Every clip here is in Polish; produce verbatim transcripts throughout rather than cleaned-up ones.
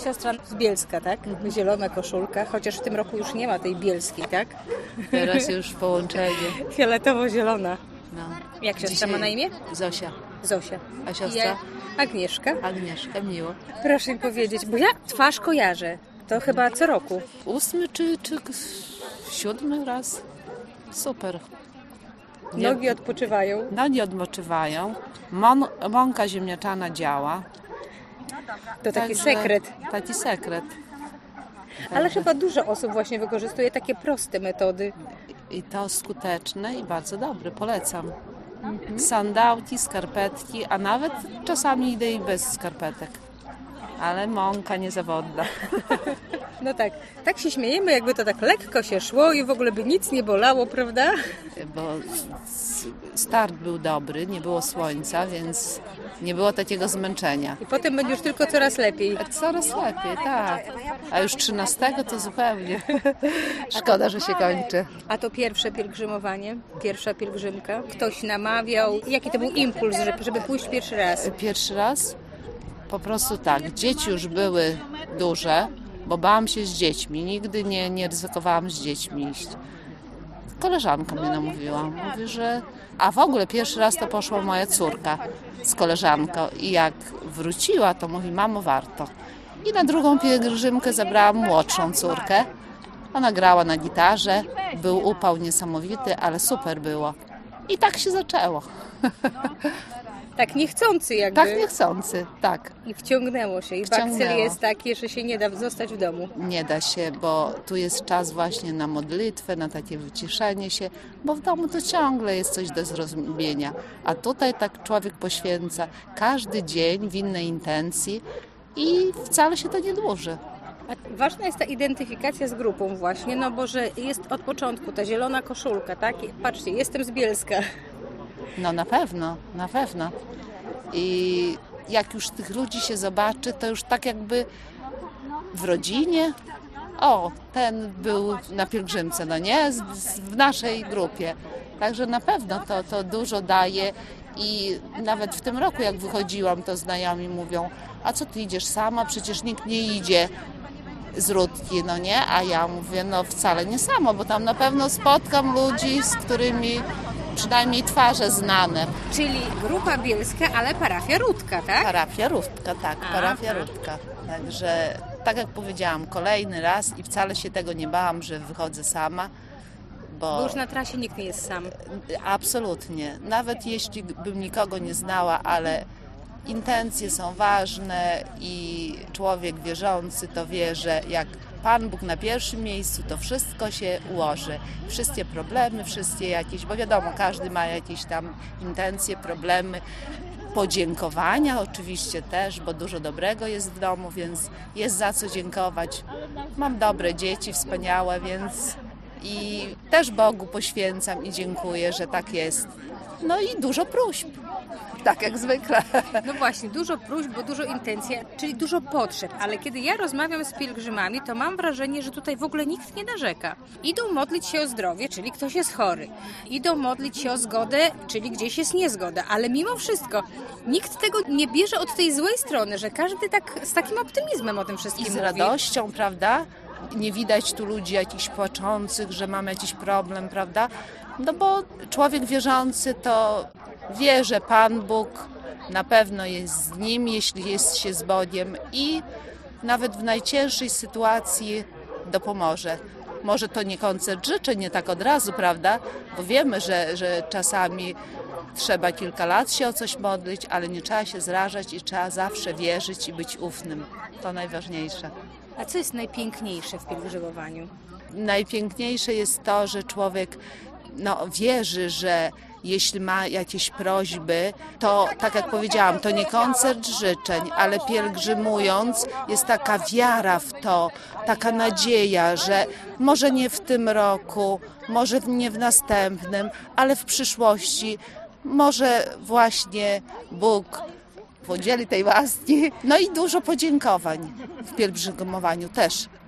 siostra z Bielska, tak? Zielona koszulka, chociaż w tym roku już nie ma tej bielskiej, tak? Teraz już połączenie. Fioletowo-zielona. No. Jak siostra Dzisiaj ma na imię? Zosia. Zosia. A siostra? Ja... Agnieszka. Agnieszka, miło. Proszę mi powiedzieć, bo ja twarz kojarzę. To chyba co roku. Ósmy czy, czy siódmy raz? Super. Nie, Nogi odpoczywają. nogi odpoczywają. Mon, mąka ziemniaczana działa. To taki Także sekret. Taki sekret. Ale chyba dużo osób właśnie wykorzystuje takie proste metody. I to skuteczne i bardzo dobre. Polecam. Mhm. Sandałki, skarpetki, a nawet czasami idę i bez skarpetek. Ale mąka niezawodna. No tak, tak się śmiejemy, jakby to tak lekko się szło i w ogóle by nic nie bolało, prawda? Bo start był dobry, nie było słońca, więc nie było takiego zmęczenia. I potem będzie już tylko coraz lepiej. Coraz lepiej, tak. A już trzynastego to zupełnie. Szkoda, że się kończy. A to pierwsze pielgrzymowanie, pierwsza pielgrzymka. Ktoś namawiał. Jaki to był impuls, żeby, żeby pójść pierwszy raz? Pierwszy raz? Po prostu tak. Dzieci już były duże, bo bałam się z dziećmi. Nigdy nie, nie ryzykowałam z dziećmi iść. Koleżanka mnie namówiła. Mówi, że... A w ogóle pierwszy raz to poszła moja córka z koleżanką. I jak wróciła, to mówi, mamo, warto. I na drugą pielgrzymkę zabrałam młodszą córkę. Ona grała na gitarze. Był upał niesamowity, ale super było. I tak się zaczęło. Tak niechcący jakby. Tak niechcący, tak. I wciągnęło się. I Wciągnęło. bakcyl jest taki, że się nie da zostać w domu. Nie da się, bo tu jest czas właśnie na modlitwę, na takie wyciszenie się, bo w domu to ciągle jest coś do zrozumienia. A tutaj tak człowiek poświęca każdy dzień w innej intencji i wcale się to nie dłuży. A ważna jest ta identyfikacja z grupą właśnie, no bo że jest od początku ta zielona koszulka, tak? I patrzcie, jestem z Bielska. No na pewno, na pewno. I jak już tych ludzi się zobaczy, to już tak jakby w rodzinie, o, ten był na pielgrzymce, no nie, z, z, w naszej grupie. Także na pewno to, to dużo daje i nawet w tym roku jak wychodziłam, to znajomi mówią, a co ty idziesz sama, przecież nikt nie idzie z Rutki, no nie? A ja mówię, no wcale nie sama, bo tam na pewno spotkam ludzi, z którymi przynajmniej twarze znane. Czyli grupa bielska, ale parafia Rutka, tak? Parafia Rutka, tak, A, parafia tak. Rutka. Także, tak jak powiedziałam, kolejny raz i wcale się tego nie bałam, że wychodzę sama, bo... Bo już na trasie nikt nie jest sam. Absolutnie. Nawet jeśli bym nikogo nie znała, ale intencje są ważne i człowiek wierzący to wie, że jak Pan Bóg na pierwszym miejscu, to wszystko się ułoży. Wszystkie problemy, wszystkie jakieś, bo wiadomo, każdy ma jakieś tam intencje, problemy, podziękowania oczywiście też, bo dużo dobrego jest w domu, więc jest za co dziękować. Mam dobre dzieci, wspaniałe, więc i też Bogu poświęcam i dziękuję, że tak jest. No i dużo próśb. Tak jak zwykle. No właśnie, dużo próśb, bo dużo intencji, czyli dużo potrzeb, ale kiedy ja rozmawiam z pielgrzymami, to mam wrażenie, że tutaj w ogóle nikt nie narzeka. Idą modlić się o zdrowie, czyli ktoś jest chory. Idą modlić się o zgodę, czyli gdzieś jest niezgoda, ale mimo wszystko nikt tego nie bierze od tej złej strony, że każdy tak z takim optymizmem o tym wszystkim I z mówi. radością, prawda? Nie widać tu ludzi jakichś płaczących, że mamy jakiś problem, prawda? No bo człowiek wierzący to wie, że Pan Bóg na pewno jest z nim, jeśli jest się z Bogiem i nawet w najcięższej sytuacji dopomoże. Może to nie koncert życzeń, nie tak od razu, prawda? Bo wiemy, że, że czasami trzeba kilka lat się o coś modlić, ale nie trzeba się zrażać i trzeba zawsze wierzyć i być ufnym. To najważniejsze. A co jest najpiękniejsze w pielgrzymowaniu? Najpiękniejsze jest to, że człowiek no, wierzy, że jeśli ma jakieś prośby, to tak jak powiedziałam, to nie koncert życzeń, ale pielgrzymując jest taka wiara w to, taka nadzieja, że może nie w tym roku, może nie w następnym, ale w przyszłości może właśnie Bóg podzieli tej łaski. No i dużo podziękowań w pielgrzymowaniu też.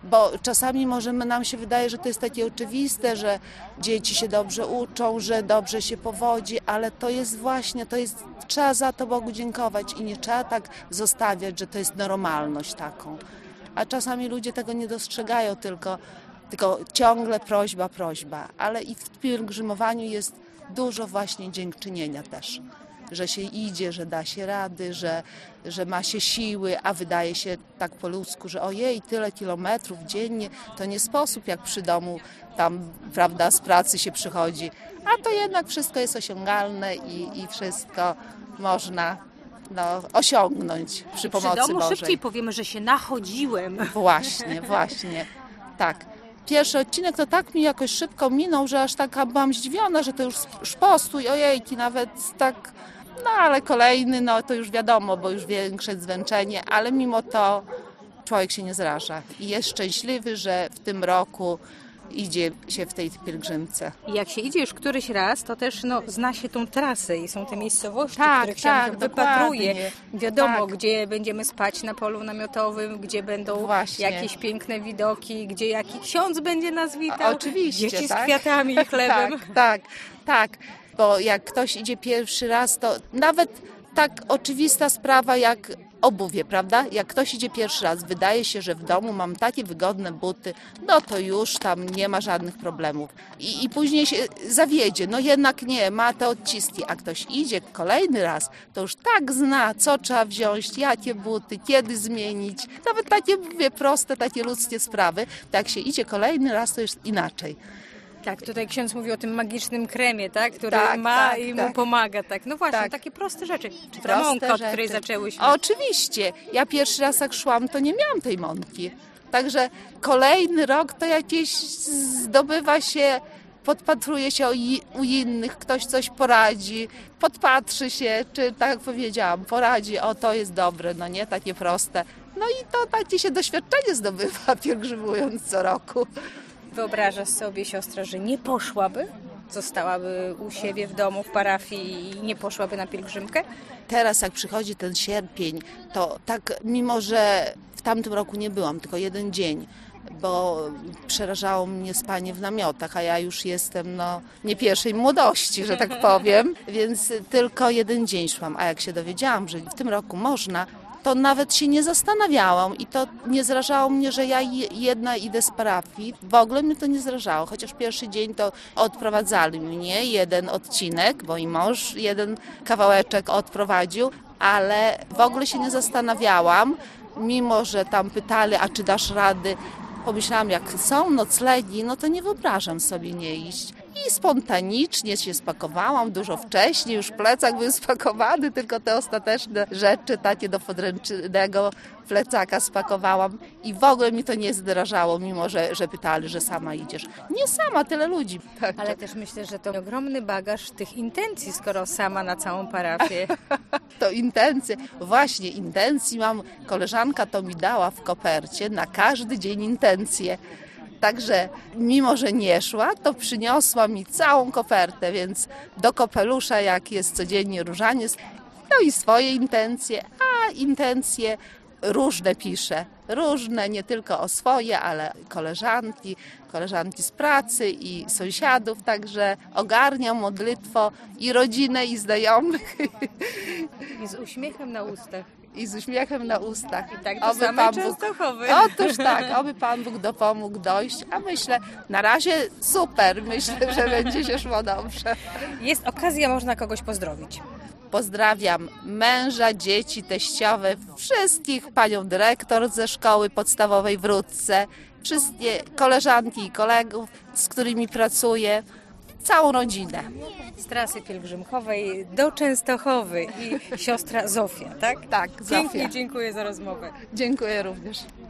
Bo czasami możemy, nam się wydaje, że to jest takie oczywiste, że dzieci się dobrze uczą, że dobrze się powodzi, ale to jest właśnie, to jest, trzeba za to Bogu dziękować i nie trzeba tak zostawiać, że to jest normalność taką. A czasami ludzie tego nie dostrzegają, tylko, tylko ciągle prośba, prośba. Ale i w pielgrzymowaniu jest dużo właśnie dziękczynienia też. Że się idzie, że da się rady, że, że ma się siły, a wydaje się tak po ludzku, że ojej, tyle kilometrów dziennie, to nie sposób jak przy domu tam, prawda, z pracy się przychodzi. A to jednak wszystko jest osiągalne i, i wszystko można no, osiągnąć przy pomocy Przy domu Bożej. szybciej powiemy, że się nachodziłem. Właśnie, właśnie, tak. Pierwszy odcinek to tak mi jakoś szybko minął, że aż taka byłam zdziwiona, że to już szpostuj, ojejki, nawet tak, no ale kolejny, no to już wiadomo, bo już większe zwęczenie, ale mimo to człowiek się nie zraża i jest szczęśliwy, że w tym roku idzie się w tej pielgrzymce. I jak się idzie już któryś raz, to też no, zna się tą trasę i są te miejscowości, Tak, których się tak, wypatruje. dokładnie. Wiadomo, Tak. gdzie będziemy spać na polu namiotowym, gdzie będą Właśnie. jakieś piękne widoki, gdzie jaki ksiądz będzie nas witał. A, oczywiście, dzieci tak? z kwiatami i chlebem. Tak, tak, tak. Bo jak ktoś idzie pierwszy raz, to nawet tak oczywista sprawa jak obuwie, prawda? Jak ktoś idzie pierwszy raz, wydaje się, że w domu mam takie wygodne buty, no to już tam nie ma żadnych problemów. I, i później się zawiedzie, no jednak nie, ma te odciski, a ktoś idzie kolejny raz, to już tak zna, co trzeba wziąć, jakie buty, kiedy zmienić. Nawet takie, mówię, proste, takie ludzkie sprawy. Tak jak się idzie kolejny raz, to jest inaczej. Tak, tutaj ksiądz mówi o tym magicznym kremie, tak, który Tak, ma tak, i mu tak. pomaga. Tak. No właśnie, Tak. takie proste rzeczy. Czy ta Proste mąka, od rzeczy. której zaczęłyśmy. Oczywiście. Ja pierwszy raz jak szłam, to nie miałam tej mąki. Także kolejny rok to jakieś zdobywa się, podpatruje się u innych, ktoś coś poradzi, podpatrzy się, czy tak jak powiedziałam, poradzi, o to jest dobre, no nie, takie proste. No i to takie się doświadczenie zdobywa, pielgrzymując co roku. Wyobrażasz sobie, siostra, że nie poszłaby? Zostałaby u siebie w domu, w parafii i nie poszłaby na pielgrzymkę? Teraz jak przychodzi ten sierpień, to tak, mimo że w tamtym roku nie byłam, tylko jeden dzień, bo przerażało mnie spanie w namiotach, a ja już jestem no, nie pierwszej młodości, że tak powiem, więc tylko jeden dzień szłam. A jak się dowiedziałam, że w tym roku można, to nawet się nie zastanawiałam i to nie zrażało mnie, że ja jedna idę z parafii. W ogóle mnie to nie zrażało, chociaż pierwszy dzień to odprowadzali mnie, jeden odcinek, bo i mąż jeden kawałeczek odprowadził, ale w ogóle się nie zastanawiałam, mimo że tam pytali, a czy dasz rady. Pomyślałam, jak są noclegi, no to nie wyobrażam sobie nie iść. I spontanicznie się spakowałam, dużo wcześniej, już plecak był spakowany, tylko te ostateczne rzeczy takie do podręcznego plecaka spakowałam i w ogóle mi to nie zdrażało, mimo że, że pytali, że sama idziesz. Nie sama, tyle ludzi. Tak. Ale też myślę, że to ogromny bagaż tych intencji, skoro sama na całą parafię. To intencje, właśnie intencji mam, koleżanka to mi dała w kopercie na każdy dzień intencje. Także mimo, że nie szła, to przyniosła mi całą kopertę, więc do kapelusza, jak jest codziennie różaniec, no i swoje intencje, a intencje różne piszę. Różne, nie tylko o swoje, ale koleżanki, koleżanki z pracy i sąsiadów, także ogarniam modlitwo i rodzinę, i znajomych. I z uśmiechem na ustach. I z uśmiechem na ustach. I tak do samej Częstochowy. Otóż tak, oby Pan Bóg dopomógł dojść, a myślę, na razie super, myślę, że będzie się szło dobrze. Jest okazja, można kogoś pozdrowić. Pozdrawiam męża, dzieci, teściowe, wszystkich, panią dyrektor ze szkoły podstawowej w Rudce, wszystkie koleżanki i kolegów, z którymi pracuję, całą rodzinę. Z trasy pielgrzymkowej do Częstochowy i siostra Zofia, tak? Tak, Zofia. Pięknie dziękuję za rozmowę. Dziękuję również.